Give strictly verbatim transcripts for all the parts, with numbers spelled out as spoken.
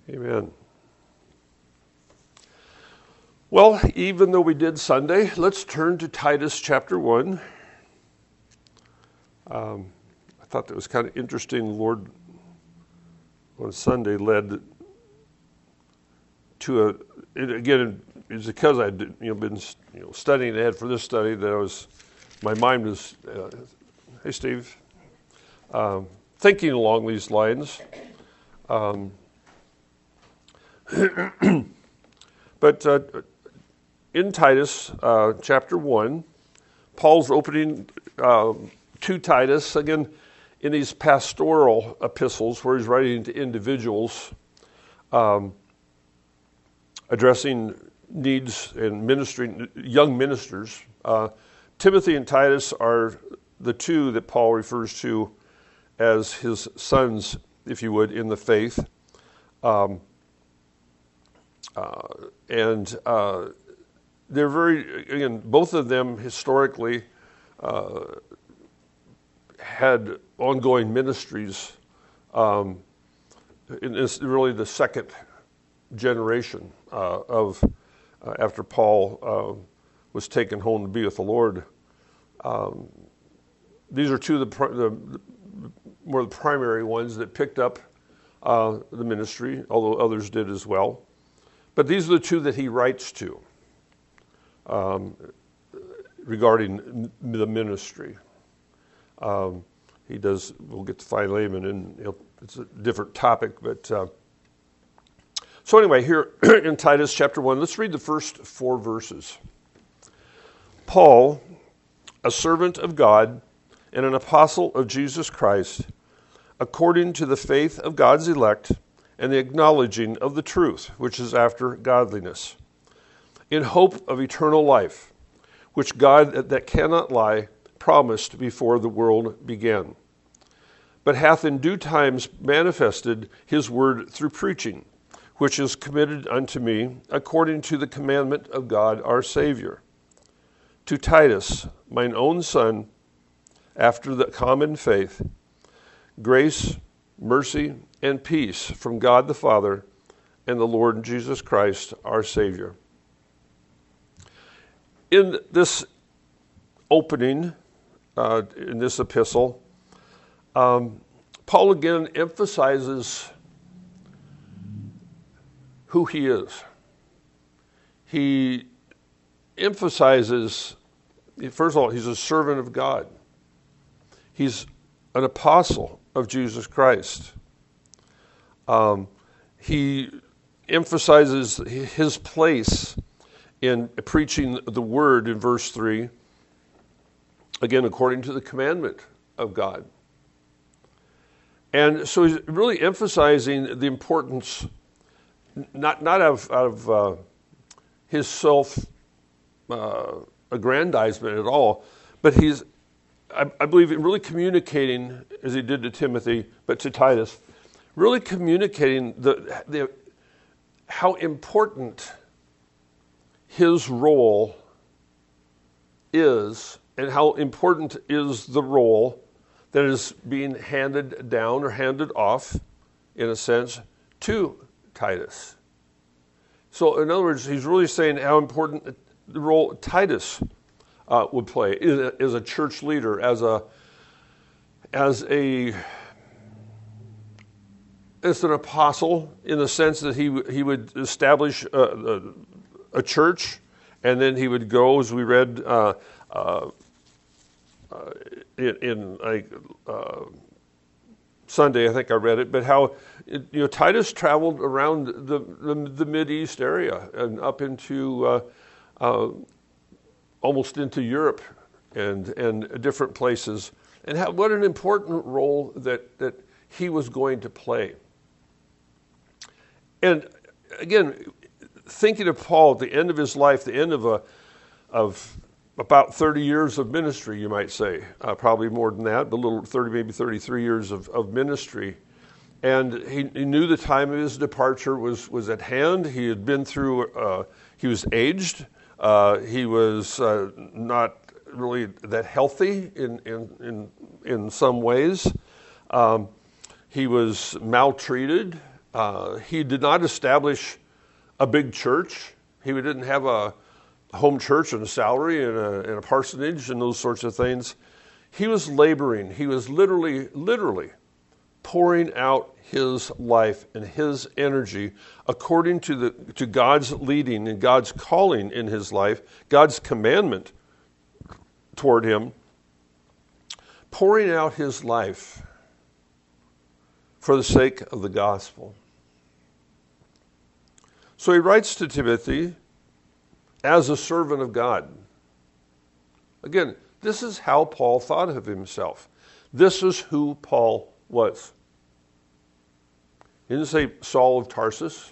Amen. Well, even though we did Sunday, let's turn to Titus chapter one. Um, I thought that was kind of interesting. The Lord on Sunday led to a, it, again, it's because I'd you know, been you know, studying ahead for this study that I was, my mind was, uh, hey Steve, um, thinking along these lines. Um, but uh, in Titus uh, chapter one, Paul's opening uh, to Titus, again, in these pastoral epistles where he's writing to individuals, um, addressing needs and ministering, young ministers. Uh, Timothy and Titus are the two that Paul refers to as his sons, if you would, in the faith. Um, uh, and uh, they're very, again, both of them historically uh, had ongoing ministries. Um, it's really the second generation uh, of uh, after Paul uh, was taken home to be with the Lord. Um, these are two of the, the, the more the primary ones that picked up uh, the ministry, although others did as well. But these are the two that he writes to um, regarding the ministry. Um, he does, we'll get to Philemon, and you know, it's a different topic. But uh, so anyway, here in Titus chapter one, let's read the first four verses. Paul, a servant of God and an apostle of Jesus Christ, according to the faith of God's elect and the acknowledging of the truth, which is after godliness, in hope of eternal life, which God that cannot lie promised before the world began, but hath in due times manifested his word through preaching, which is committed unto me according to the commandment of God our Savior. To Titus, mine own son, after the common faith, grace, mercy, and peace from God the Father and the Lord Jesus Christ our Savior. In this opening, uh, in this epistle, um, Paul again emphasizes who he is. He emphasizes, first of all, he's a servant of God. He's an apostle of Jesus Christ. Um, he emphasizes his place in preaching the word in verse three, again, according to the commandment of God. And so he's really emphasizing the importance, not not of, of uh, his self uh, aggrandizement at all, but he's, I, I believe, really communicating, as he did to Timothy, but to Titus, really communicating the, the how important his role is, and how important is the role that is being handed down or handed off, in a sense, to Titus. So, in other words, he's really saying how important the role Titus uh, would play as a church leader, as a as a as an apostle, in the sense that he he would establish a, a, a church, and then he would go, as we read uh, uh, uh, in, in like uh, Sunday, I think I read it, but how it, you know Titus traveled around the the, the Mideast area and up into uh, uh, almost into Europe and and different places, and how, what an important role that that he was going to play. And again, thinking of Paul at the end of his life, the end of a of about thirty years of ministry, you might say, uh, probably more than that, but a little thirty, maybe thirty-three years of, of ministry. And he, he knew the time of his departure was, was at hand. He had been through, uh, he was aged. Uh, he was uh, not really that healthy in in in, in some ways. Um, he was maltreated. Uh, he did not establish a big church. He didn't have a home church and a salary and a, and a parsonage and those sorts of things. He was laboring. He was literally, literally pouring out his life and his energy according to the to God's leading and God's calling in his life, God's commandment toward him, pouring out his life for the sake of the gospel. So he writes to Timothy as a servant of God. Again, this is how Paul thought of himself. This is who Paul was. He didn't say Saul of Tarsus.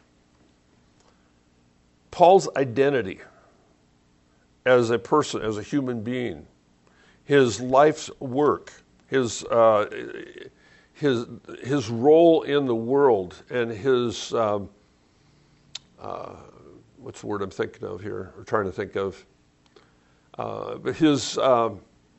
Paul's identity as a person, as a human being, his life's work, his uh, his his role in the world, and his um, uh, what's the word I'm thinking of here, or trying to think of, uh, but his um,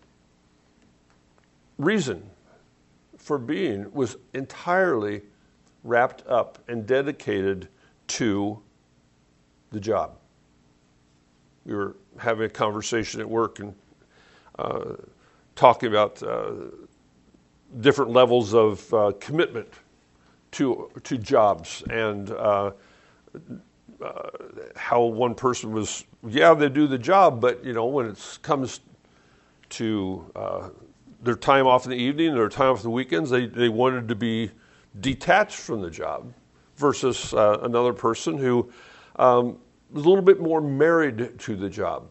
reason for being was entirely wrapped up and dedicated to the job. We were having a conversation at work and uh, talking about uh, different levels of uh, commitment to to jobs, and uh, uh, how one person was, yeah, they do the job, but you know, when it comes to uh, their time off in the evening, their time off in the weekends, they, they wanted to be detached from the job, versus uh, another person who um, was a little bit more married to the job.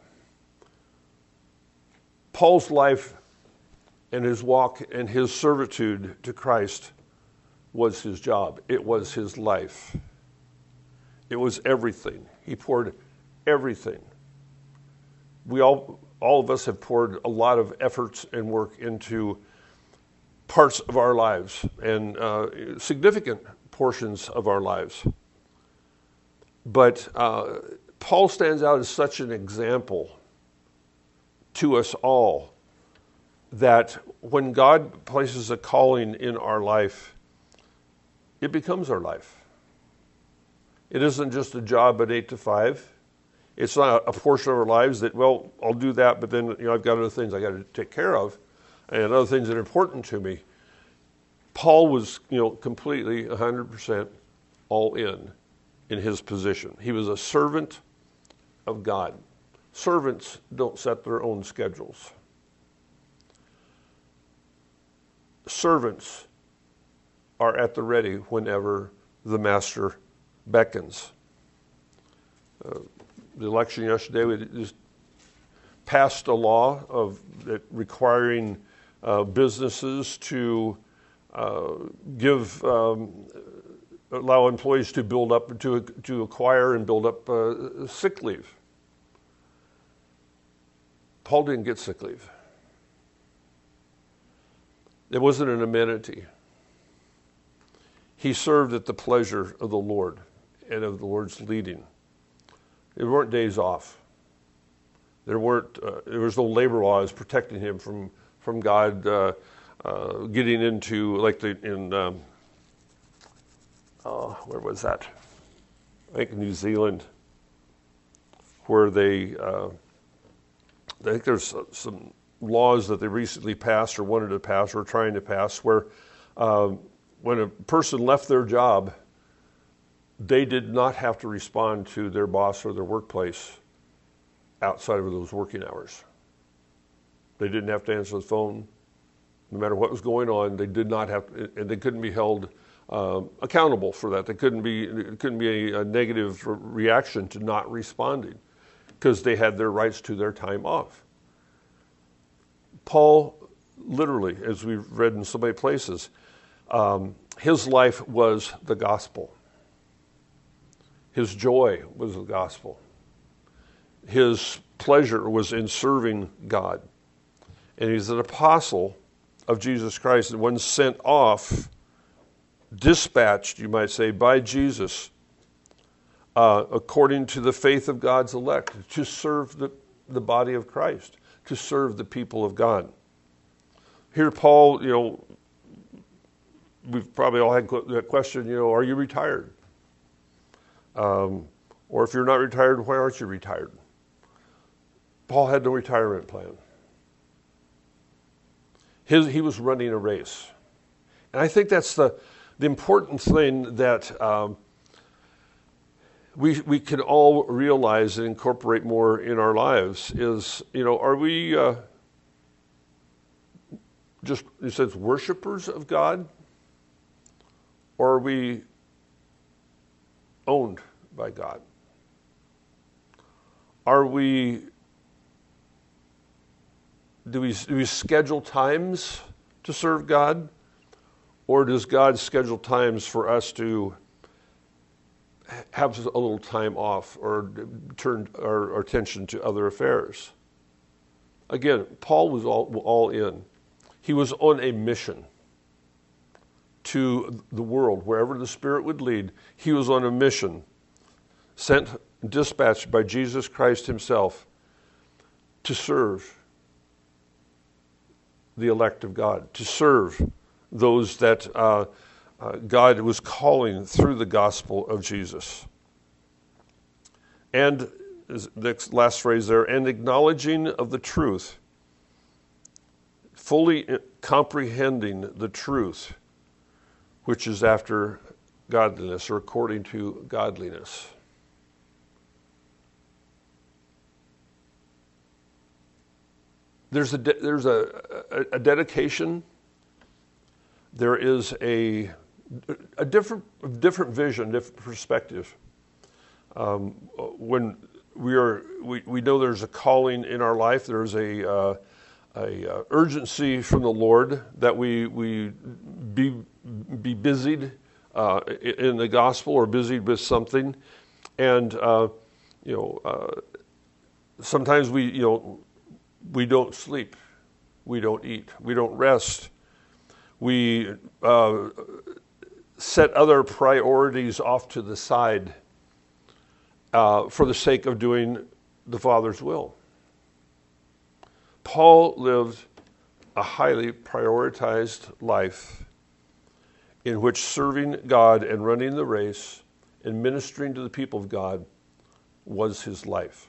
Paul's life and his walk and his servitude to Christ was his job. It was his life. It was everything. He poured everything. We all, all of us have poured a lot of efforts and work into parts of our lives, and uh, significant portions of our lives. But uh, Paul stands out as such an example to us all that when God places a calling in our life, it becomes our life. It isn't just a job at eight to five. It's not a portion of our lives that, well, I'll do that, but then you know I've got other things I got to take care of, and other things that are important to me. Paul was, you know, completely one hundred percent all in in his position. He was a servant of God. Servants don't set their own schedules. Servants are at the ready whenever the master beckons. Uh, the election yesterday, we just passed a law of that requiring uh, businesses to uh, give um, allow employees to build up to to acquire and build up uh, sick leave. Paul didn't get sick leave. It wasn't an amenity. He served at the pleasure of the Lord and of the Lord's leading. There weren't days off. There weren't. Uh, there was no labor laws protecting him from from God uh, uh, getting into like the in um, uh, where was that? I think New Zealand, where they. Uh, I think there's some laws that they recently passed or wanted to pass or trying to pass where um, when a person left their job, they did not have to respond to their boss or their workplace outside of those working hours. They didn't have to answer the phone. No matter what was going on, they did not have to, and they couldn't be held um, accountable for that. They couldn't be, it couldn't be a, a negative reaction to not responding, because they had their rights to their time off. Paul, literally, as we've read in so many places, um, his life was the gospel. His joy was the gospel. His pleasure was in serving God. And he's an apostle of Jesus Christ, and one sent off, dispatched, you might say, by Jesus, Uh, according to the faith of God's elect, to serve the, the body of Christ, to serve the people of God. Here Paul, you know, we've probably all had that question, you know, are you retired? Um, or if you're not retired, why aren't you retired? Paul had no retirement plan. His, he was running a race. And I think that's the, the important thing that um, we we can all realize and incorporate more in our lives is, you know, are we uh, just, it says, worshipers of God? Or are we owned by God? Are we, do we, do we schedule times to serve God? Or does God schedule times for us to have a little time off or turn our, our attention to other affairs? Again, Paul was all, all in. He was on a mission to the world, wherever the Spirit would lead. He was on a mission, sent, dispatched by Jesus Christ himself to serve the elect of God, to serve those that uh, uh, God was calling through the gospel of Jesus. And the last phrase there, and acknowledging of the truth, fully comprehending the truth, which is after godliness, or according to godliness. There's a de- there's a, a, a dedication. There is a a different different vision, different perspective. Um, when we are we, we know there's a calling in our life. There's a uh, a uh, urgency from the Lord that we we be be busied uh, in the gospel or busied with something, and uh, you know uh, sometimes we you know we don't sleep, we don't eat, we don't rest, we uh, set other priorities off to the side uh, for the sake of doing the Father's will. Paul lived a highly prioritized life in which serving God and running the race and ministering to the people of God was his life.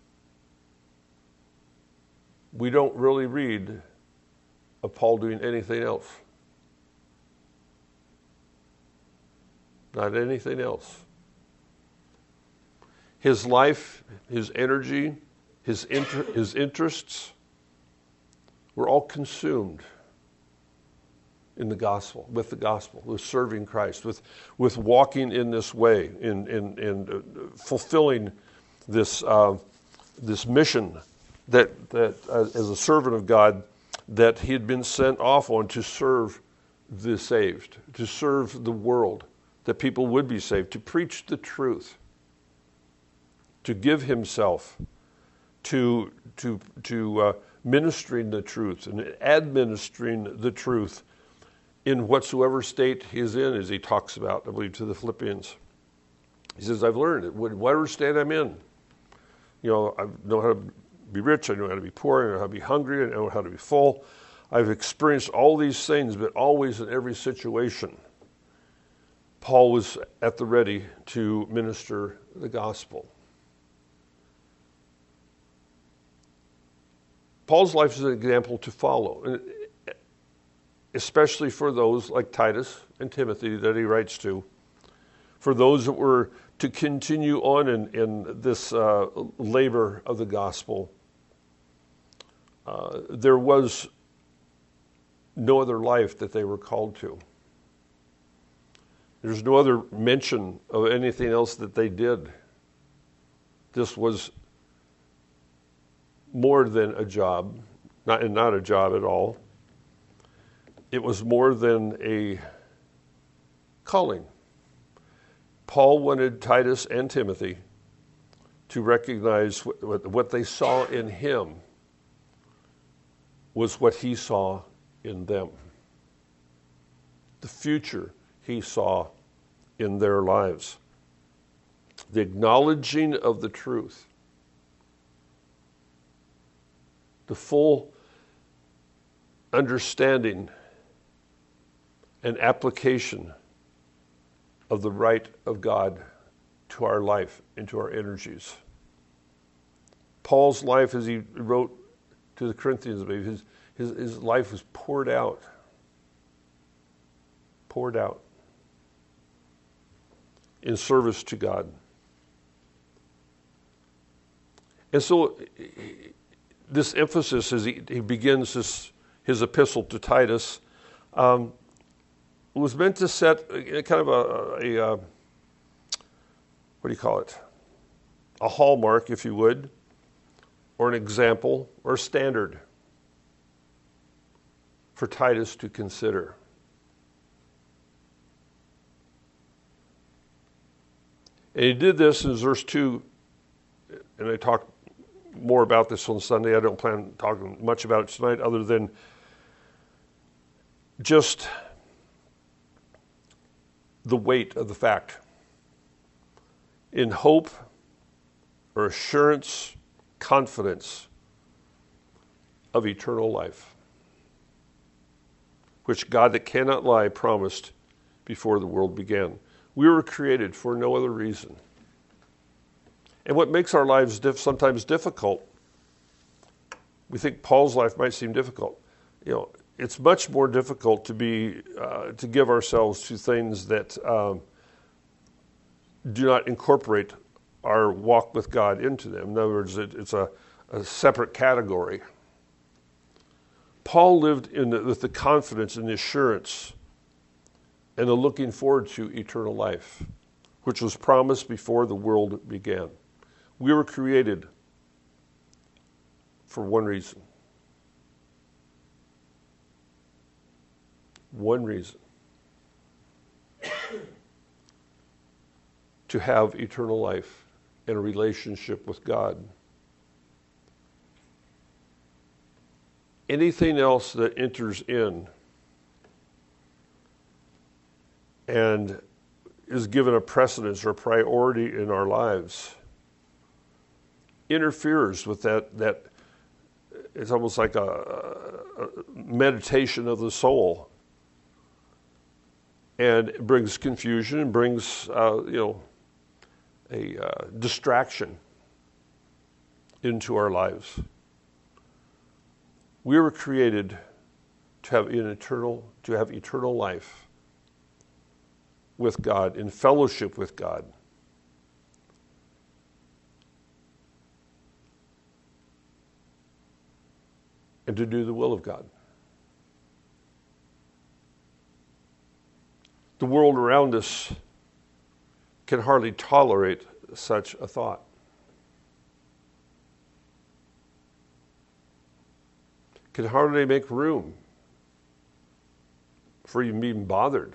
We don't really read of Paul doing anything else. Not anything else. His life, his energy, his inter- his interests were all consumed in the gospel, with the gospel, with serving Christ, with with walking in this way, in in, in uh, fulfilling this uh, this mission that that uh, as a servant of God that he had been sent off on to serve the saved, to serve the world, that people would be saved, to preach the truth, to give himself to to to uh, ministering the truth and administering the truth in whatsoever state he is in, as he talks about, I believe, to the Philippians. He says, I've learned it. Whatever state I'm in, you know, I know how to be rich, I know how to be poor, I know how to be hungry, I know how to be full. I've experienced all these things, but always in every situation, Paul was at the ready to minister the gospel. Paul's life is an example to follow, especially for those like Titus and Timothy that he writes to, for those that were to continue on in, in this uh, labor of the gospel. Uh, there was no other life that they were called to. There's no other mention of anything else that they did. This was more than a job, not and not a job at all. It was more than a calling. Paul wanted Titus and Timothy to recognize what, what they saw in him was what he saw in them. The future he saw in their lives. The acknowledging of the truth. The full understanding an application of the right of God to our life, into our energies. Paul's life, as he wrote to the Corinthians, his, his, his life was poured out. Poured out in service to God. And so this emphasis as he, he begins this, his epistle to Titus um, was meant to set a, kind of a, a, a, what do you call it? A hallmark, if you would, or an example, or a standard for Titus to consider. And he did this in verse two, and I talked more about this on Sunday. I don't plan on talking much about it tonight other than just the weight of the fact. In hope or assurance, confidence of eternal life, which God that cannot lie promised before the world began. We were created for no other reason. And what makes our lives diff- sometimes difficult, we think Paul's life might seem difficult. You know, it's much more difficult to be uh, to give ourselves to things that um, do not incorporate our walk with God into them. In other words, it, it's a, a separate category. Paul lived in the, with the confidence and the assurance and the looking forward to eternal life, which was promised before the world began. We were created for one reason. One reason. To have eternal life and a relationship with God. Anything else that enters in and is given a precedence or a priority in our lives interferes with that, that it's almost like a, a meditation of the soul, and it brings confusion and brings uh, you know a uh, distraction into our lives. We were created to have an eternal to have eternal life with God, in fellowship with God. And to do the will of God. The world around us can hardly tolerate such a thought. Can hardly make room for even being bothered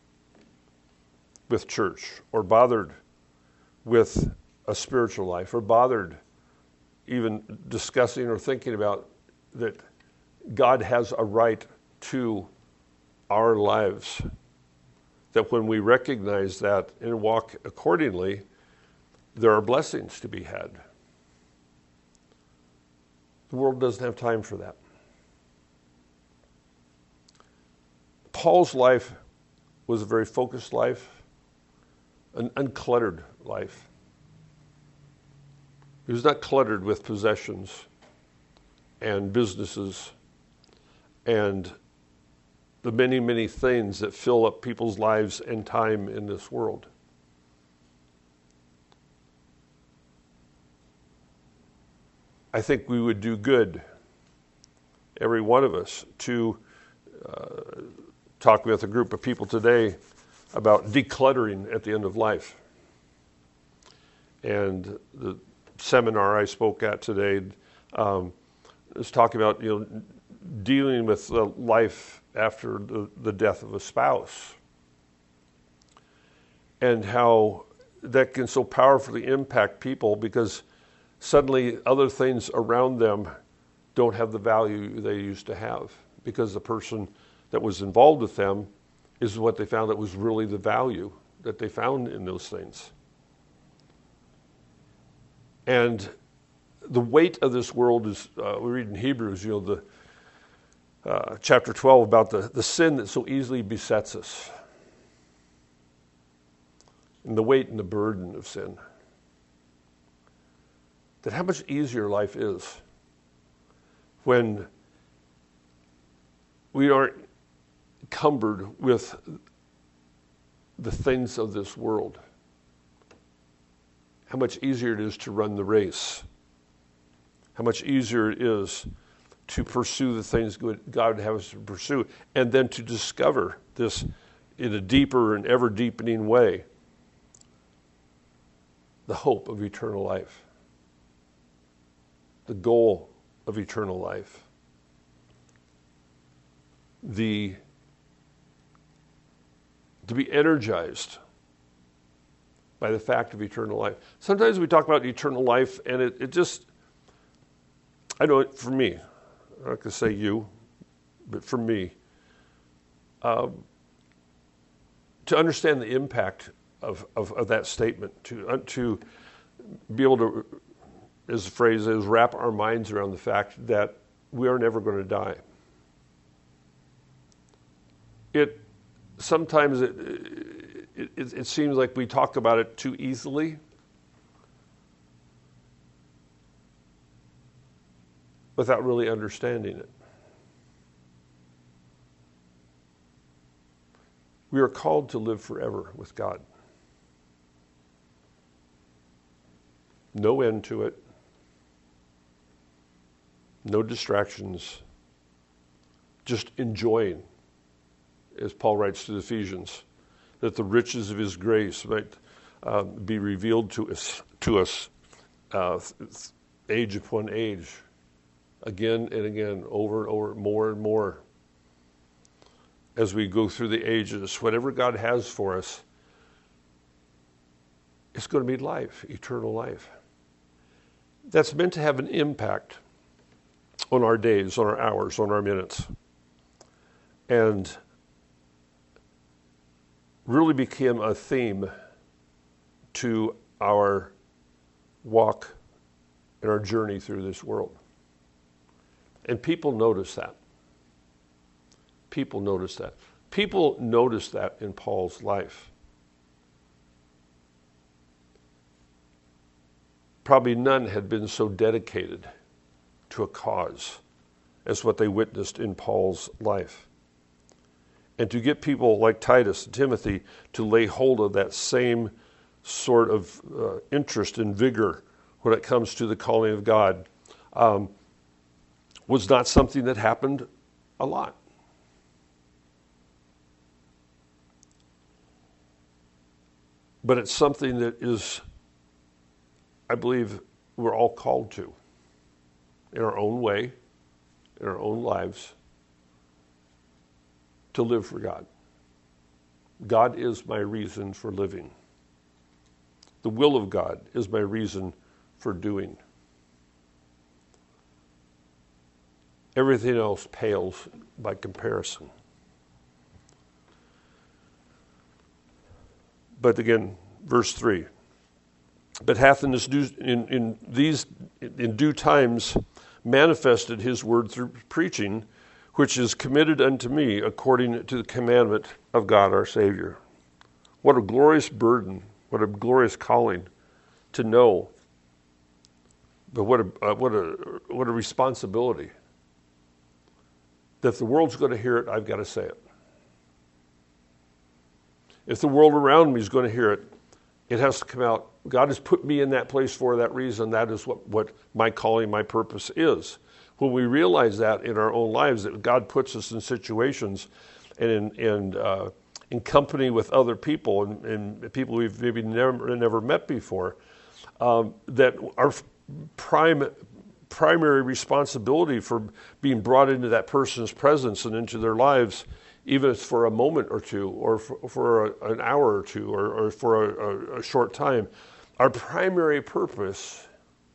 with church, or bothered with a spiritual life, or bothered even discussing or thinking about that God has a right to our lives. That when we recognize that and walk accordingly, there are blessings to be had. The world doesn't have time for that. Paul's life was a very focused life, an uncluttered life. He was not cluttered with possessions and businesses and the many, many things that fill up people's lives and time in this world. I think we would do good, every one of us, to uh, talk with a group of people today about decluttering at the end of life. And the seminar I spoke at today um, is talking about, you know, dealing with uh, life after the, the death of a spouse, and how that can so powerfully impact people because suddenly other things around them don't have the value they used to have, because the person that was involved with them is what they found that was really the value that they found in those things. And the weight of this world is, uh, we read in Hebrews, you know, the uh, chapter twelve about the, the sin that so easily besets us, and the weight and the burden of sin. That how much easier life is when we aren't cumbered with the things of this world. How much easier it is to run the race. How much easier it is to pursue the things God would have us to pursue, and then to discover this in a deeper and ever deepening way, the hope of eternal life, the goal of eternal life, the to be energized by the fact of eternal life. Sometimes we talk about eternal life, and it, it just, I know it for me, I'm not going to say you, but for me, um, to understand the impact of, of, of that statement, to, uh, to be able to, as the phrase is, wrap our minds around the fact that we are never going to die. It sometimes it, it, it, it seems like we talk about it too easily. Without really understanding it. We are called to live forever with God. No end to it. No distractions. Just enjoying, as Paul writes to the Ephesians, that the riches of his grace might uh, be revealed to us, to us uh, age upon age, again and again, over and over, more and more, as we go through the ages. Whatever God has for us, it's going to be life, eternal life. That's meant to have an impact on our days, on our hours, on our minutes. And really became a theme to our walk and our journey through this world. And people notice that. People notice that. People noticed that in Paul's life. Probably none had been so dedicated to a cause as what they witnessed in Paul's life. And to get people like Titus and Timothy to lay hold of that same sort of uh, interest and vigor when it comes to the calling of God um, was not something that happened a lot. But it's something that is, I believe, we're all called to in our own way, in our own lives, to live for God. God is my reason for living. The will of God is my reason for doing. Everything else pales by comparison. But again, verse three. But hath in, this due, in, in these in due times manifested his word through preaching, which is committed unto me according to the commandment of God our Savior. What a glorious burden, what a glorious calling to know, but what a uh, what a what a responsibility. That if the world's going to hear it, I've got to say it. If the world around me is going to hear it, it has to come out. God has put me in that place for that reason. That is what, what my calling, my purpose is. When we realize that in our own lives, that God puts us in situations and in, in, uh, in company with other people and, and people we've maybe never, never met before, um, that our prime, primary responsibility for being brought into that person's presence and into their lives, even if it's for a moment or two, or for, for a, an hour or two, or, or for a, a, a short time, our primary purpose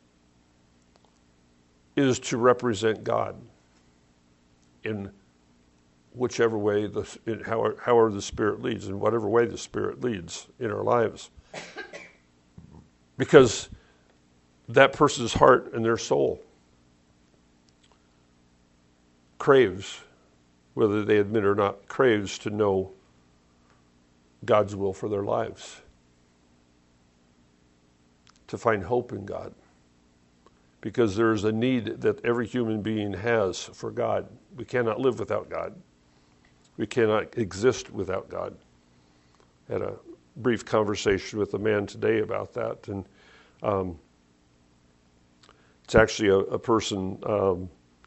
is to represent God in whichever way, the, in however, however the Spirit leads, in whatever way the Spirit leads in our lives. Because that person's heart and their soul craves whether they admit or not, craves to know God's will for their lives, to find hope in God, because there is a need that every human being has for God. We cannot live without God. We cannot exist without God. I had a brief conversation with a man today about that, and um, it's actually a, a person um,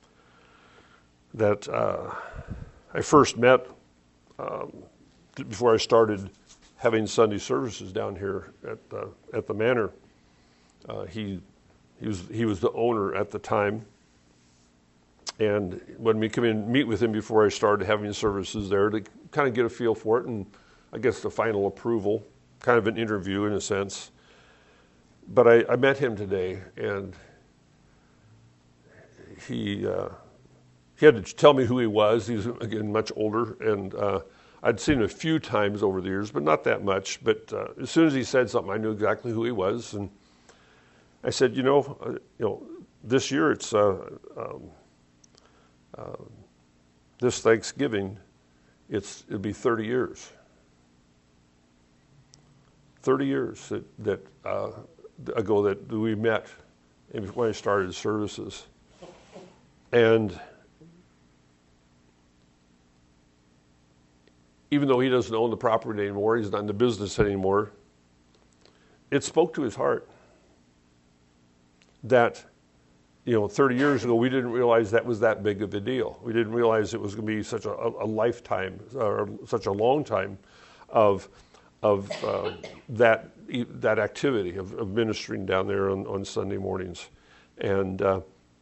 that uh, I first met um, before I started having Sunday services down here at the, at the manor. Uh, he he was he was the owner at the time, and when we come in and meet with him before I started having services there to kind of get a feel for it, and I guess the final approval, kind of an interview in a sense. But I, I met him today, and he uh, he had to tell me who he was. He's again much older, and uh, I'd seen him a few times over the years, but not that much. But uh, as soon as he said something, I knew exactly who he was, and I said, you know, uh, you know, this year it's uh, um, uh, this Thanksgiving, it's it'll be thirty years. Thirty years that, that uh, ago that we met when I started services, and even though he doesn't own the property anymore, he's not in the business anymore, it spoke to his heart that, you know, thirty years ago, we didn't realize that was that big of a deal. We didn't realize it was going to be such a, a lifetime, or such a long time of of uh, that that activity of, of ministering down there on, on Sunday mornings. And uh,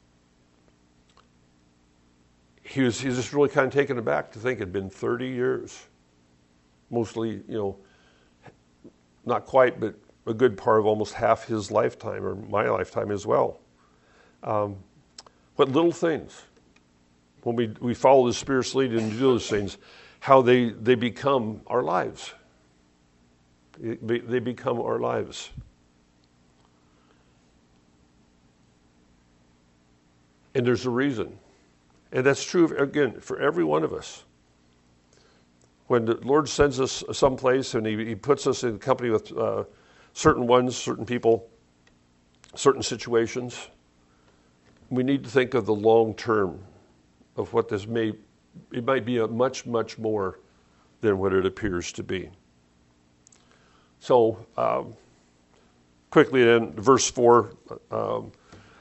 he was he was just really kind of taken aback to think it had been thirty years. Mostly, you know, not quite, but a good part of almost half his lifetime, or my lifetime as well. Um, but little things, when we, we follow the Spirit's lead and do those things, how they, they become our lives. They, they become our lives. And there's a reason. And that's true, again, for every one of us. When the Lord sends us someplace and He, he puts us in company with uh, certain ones, certain people, certain situations, we need to think of the long term of what this may, it might be a much, much more than what it appears to be. So, um, quickly then, verse four, um,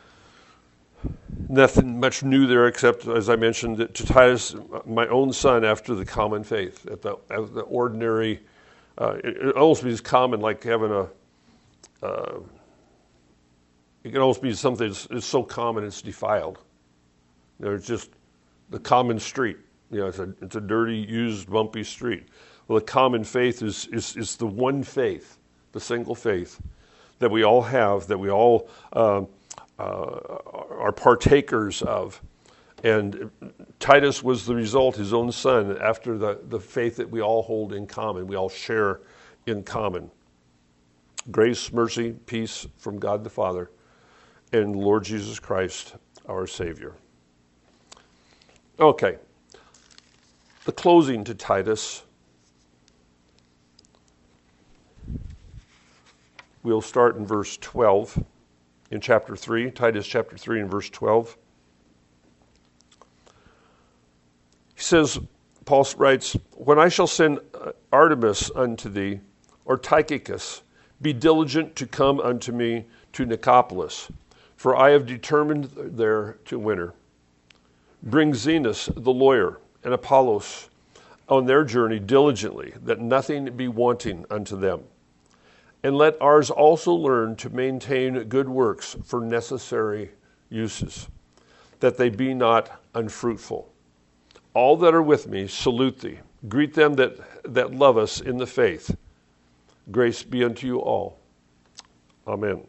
nothing much new there except, as I mentioned, that to Titus, my own son, after the common faith, at the, at the ordinary, uh, it, it almost means common, like having a, uh, it can almost be something that's, that's so common it's defiled. You know, it's just the common street. You know, it's a it's a dirty, used, bumpy street. Well, the common faith is is is the one faith, the single faith that we all have, that we all uh, uh, are partakers of. And Titus was the result, his own son, after the, the faith that we all hold in common, we all share in common. Grace, mercy, peace from God the Father and Lord Jesus Christ, our Savior. Okay. The closing to Titus. We'll start in verse twelve in chapter three, Titus chapter three and verse twelve. He says, Paul writes, "When I shall send Artemas unto thee, or Tychicus, be diligent to come unto me to Nicopolis, for I have determined there to winter. Bring Zenas the lawyer and Apollos on their journey diligently, that nothing be wanting unto them. And let ours also learn to maintain good works for necessary uses, that they be not unfruitful. All that are with me salute thee. Greet them that, that love us in the faith. Grace be unto you all. Amen."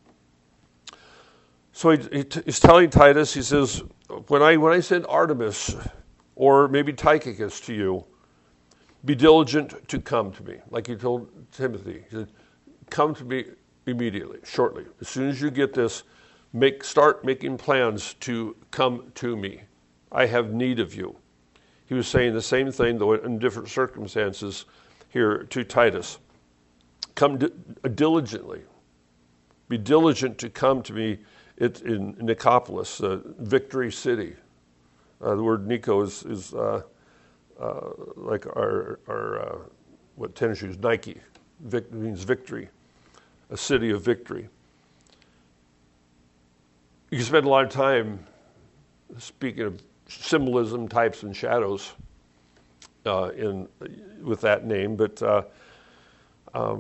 So he, he t- he's telling Titus, he says, when I when I send Artemas or maybe Tychicus to you, be diligent to come to me. Like he told Timothy, he said, come to me immediately, shortly. As soon as you get this, make start making plans to come to me. I have need of you. He was saying the same thing, though in different circumstances, here to Titus. Come di- diligently. Be diligent to come to me it, in Nicopolis, uh, Victory City. Uh, the word Nico is, is uh, uh, like our, our uh, what tennis shoes, Nike. Vic, means victory, a city of victory. You can spend a lot of time speaking of symbolism, types, and shadows uh, in with that name, but uh, um,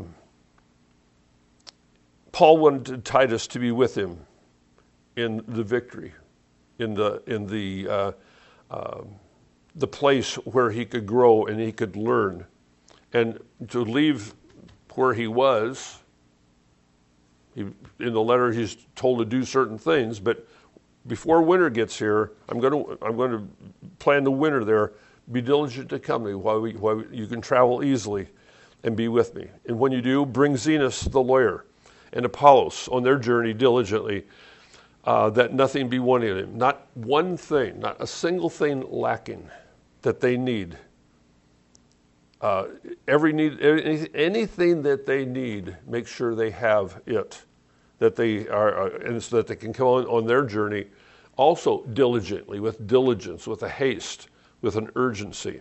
Paul wanted Titus to be with him in the victory, in the in the uh, uh, the place where he could grow and he could learn, and to leave where he was. He, in the letter, he's told to do certain things, but before winter gets here, I'm going to I'm going to plan the winter there. Be diligent to come to me while, we, while you can travel easily, and be with me. And when you do, bring Zenas the lawyer and Apollos on their journey diligently, uh, that nothing be wanting him. Not one thing, not a single thing lacking that they need. Uh, every need, any, anything that they need, make sure they have it, that they are, uh, and so that they can come on, on their journey, also diligently, with diligence, with a haste, with an urgency.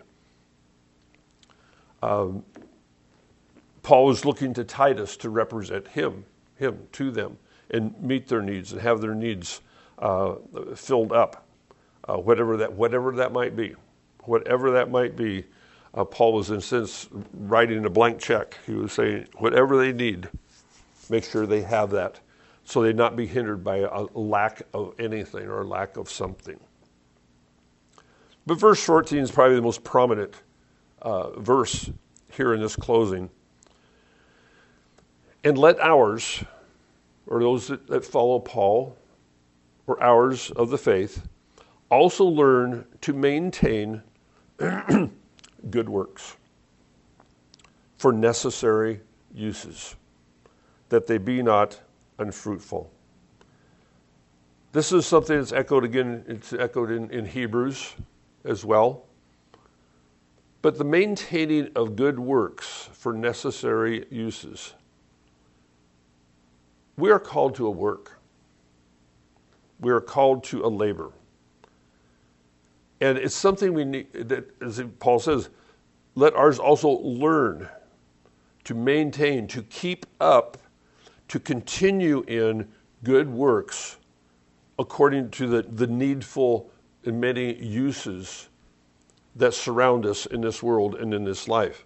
Um, Paul was looking to Titus to represent him, him to them, and meet their needs and have their needs uh, filled up, uh, whatever that whatever that might be, whatever that might be. Uh, Paul was, in a sense, writing a blank check. He was saying, whatever they need, make sure they have that, so they not be hindered by a lack of anything or a lack of something. But verse fourteen is probably the most prominent uh, verse here in this closing. And let ours, or those that, that follow Paul, or ours of the faith, also learn to maintain good works for necessary uses, that they be not unfruitful. This is something that's echoed again, it's echoed in, in Hebrews as well. But the maintaining of good works for necessary uses. We are called to a work. We are called to a labor. And it's something we need, that, as Paul says, let ours also learn to maintain, to keep up, to continue in good works according to the, the needful and many uses that surround us in this world and in this life.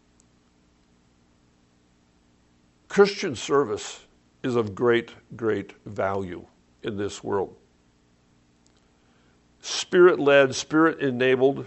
Christian service is of great, great value in this world. Spirit-led, Spirit-enabled,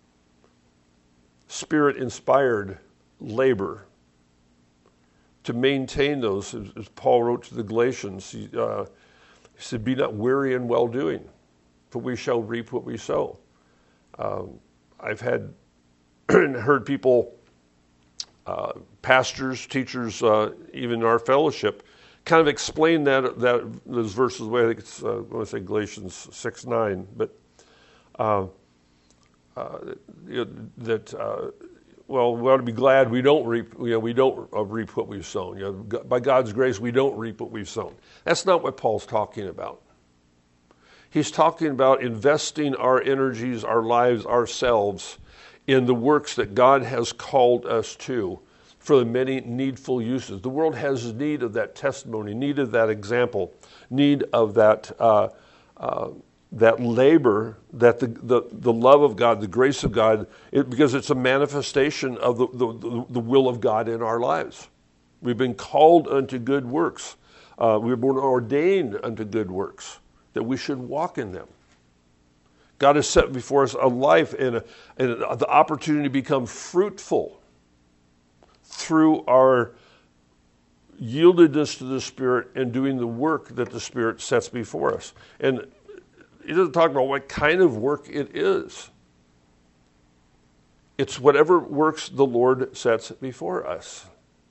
Spirit-inspired labor to maintain those, as Paul wrote to the Galatians, he, uh, he said, be not weary in well-doing, for we shall reap what we sow. Um, I've had heard people, uh, pastors, teachers, uh, even in our fellowship, kind of explain that that those verses the way. I think it's uh, I want to say Galatians six nine, but uh, uh, you know, that uh, well, we ought to be glad we don't reap. You know, we don't uh, reap what we've sown. You know, by God's grace, we don't reap what we've sown. That's not what Paul's talking about. He's talking about investing our energies, our lives, ourselves in the works that God has called us to for the many needful uses. The world has need of that testimony, need of that example, need of that uh, uh, that labor, that the, the, the love of God, the grace of God, it, because it's a manifestation of the, the, the will of God in our lives. We've been called unto good works. Uh, we've been ordained unto good works, that we should walk in them. God has set before us a life and, a, and a, the opportunity to become fruitful through our yieldedness to the Spirit and doing the work that the Spirit sets before us. And he doesn't talk about what kind of work it is. It's whatever works the Lord sets before us.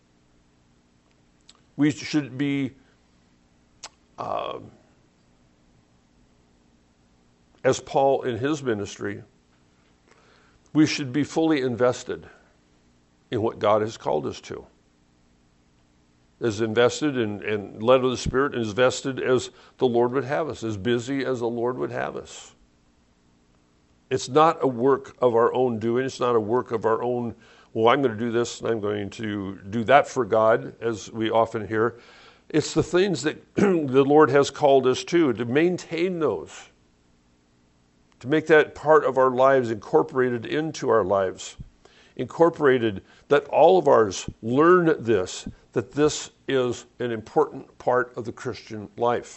We should be uh, as Paul in his ministry we should be fully invested in what God has called us to. As invested and, and led of the Spirit, and as vested as the Lord would have us, as busy as the Lord would have us. It's not a work of our own doing. It's not a work of our own, well, I'm going to do this and I'm going to do that for God, as we often hear. It's the things that the Lord has called us to, to maintain those, to make that part of our lives, incorporated into our lives, incorporated that all of ours learn this, that this is an important part of the Christian life.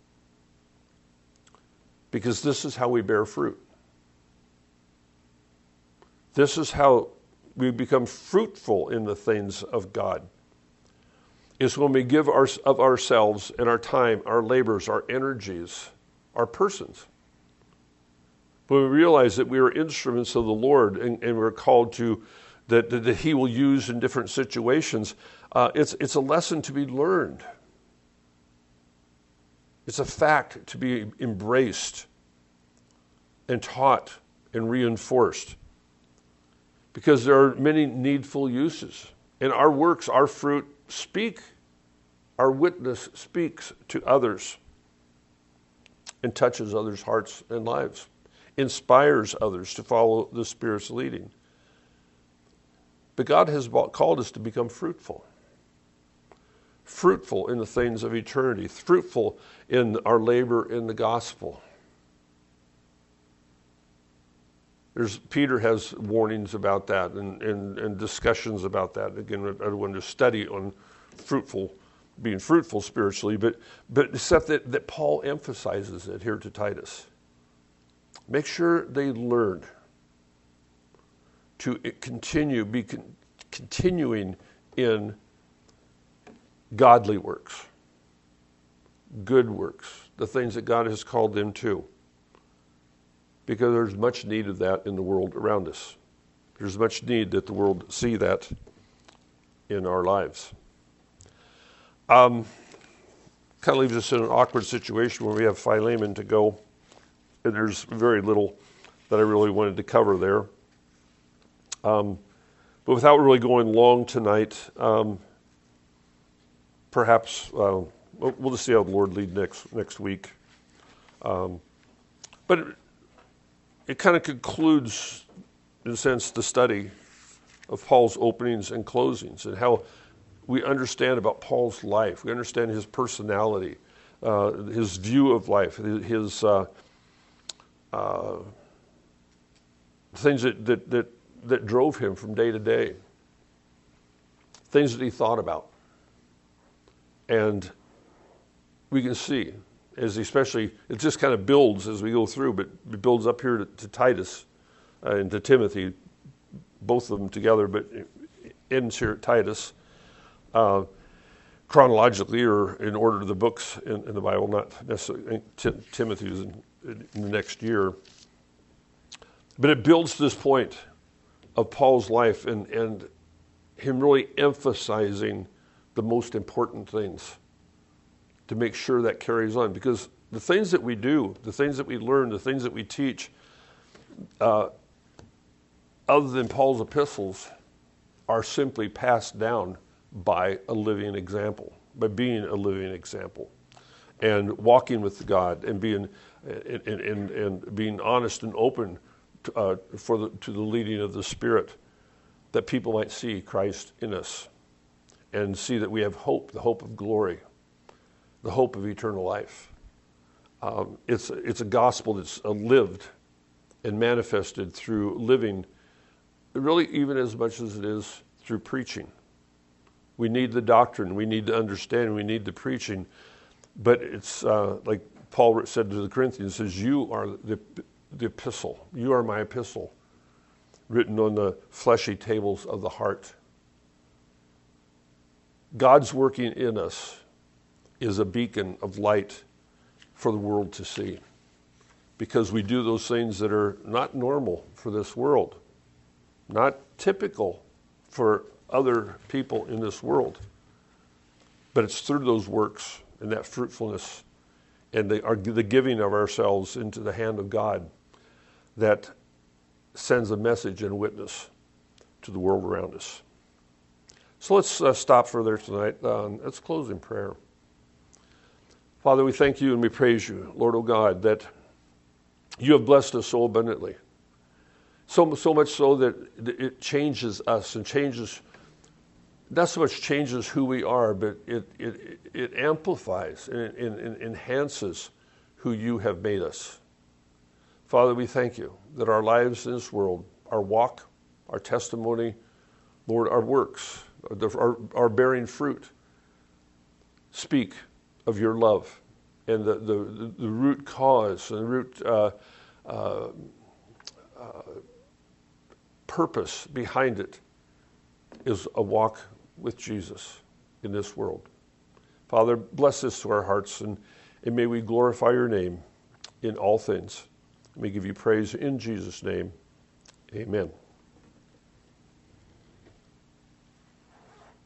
Because this is how we bear fruit. This is how we become fruitful in the things of God. Is when we give our, of ourselves and our time, our labors, our energies, our persons. When we realize that we are instruments of the Lord and, and we're called to, that, that, that He will use in different situations, uh, it's, it's a lesson to be learned. It's a fact to be embraced and taught and reinforced. Because there are many needful uses. And our works, our fruit speak. Our witness speaks to others and touches others' hearts and lives. Inspires others to follow the Spirit's leading. But God has called us to become fruitful. Fruitful in the things of eternity. Fruitful in our labor in the gospel. There's, Peter has warnings about that and, and, and discussions about that. Again, I don't want to study on fruitful, being fruitful spiritually, but but except that, that Paul emphasizes it here to Titus. Make sure they learn to continue, be con- continuing in godly works, good works, the things that God has called them to. Because there's much need of that in the world around us. There's much need that the world see that in our lives. Um, kind of leaves us in an awkward situation where we have Philemon to go, and there's very little that I really wanted to cover there. Um, but without really going long tonight, um, perhaps uh, we'll, we'll just see how the Lord lead next next week. Um, but it, it kind of concludes, in a sense, the study of Paul's openings and closings and how we understand about Paul's life. We understand his personality, uh, his view of life, his uh, uh, things that, that, that, that drove him from day to day, things that he thought about. And we can see, as especially, it just kind of builds as we go through, but it builds up here to, to Titus uh, and to Timothy, both of them together, but it ends here at Titus, uh, chronologically or in order to the books in, in the Bible, not necessarily. Tim, Timothy is in, in the next year. But it builds to this point of Paul's life and, and him really emphasizing the most important things to make sure that carries on. Because the things that we do, the things that we learn, the things that we teach, uh, other than Paul's epistles, are simply passed down by a living example, by being a living example, and walking with God and being and, and, and being honest and open to, uh, for the, to the leading of the Spirit, that people might see Christ in us and see that we have hope, the hope of glory, the hope of eternal life. Um, it's it's a gospel that's uh, lived and manifested through living, really even as much as it is through preaching. We need the doctrine, we need to understand, we need the preaching, but it's uh, like Paul said to the Corinthians, says, you are the, the epistle, you are my epistle, written on the fleshy tables of the heart. God's working in us is a beacon of light for the world to see, because we do those things that are not normal for this world, not typical for other people in this world. But it's through those works and that fruitfulness and the, our, the giving of ourselves into the hand of God that sends a message and witness to the world around us. So let's uh, stop for there tonight. Uh, let's close in prayer. Father, we thank you and we praise you, Lord, oh God, that you have blessed us so abundantly. So, so much so that it changes us and changes, not so much changes who we are, but it, it, it amplifies and it, it, it enhances who you have made us. Father, we thank you that our lives in this world, our walk, our testimony, Lord, our works, are, are bearing fruit, speak of your love and the, the, the root cause and the root uh, uh, uh, purpose behind it is a walk with Jesus in this world. Father, bless this to our hearts, and, and may we glorify your name in all things. We give you praise in Jesus' name. Amen.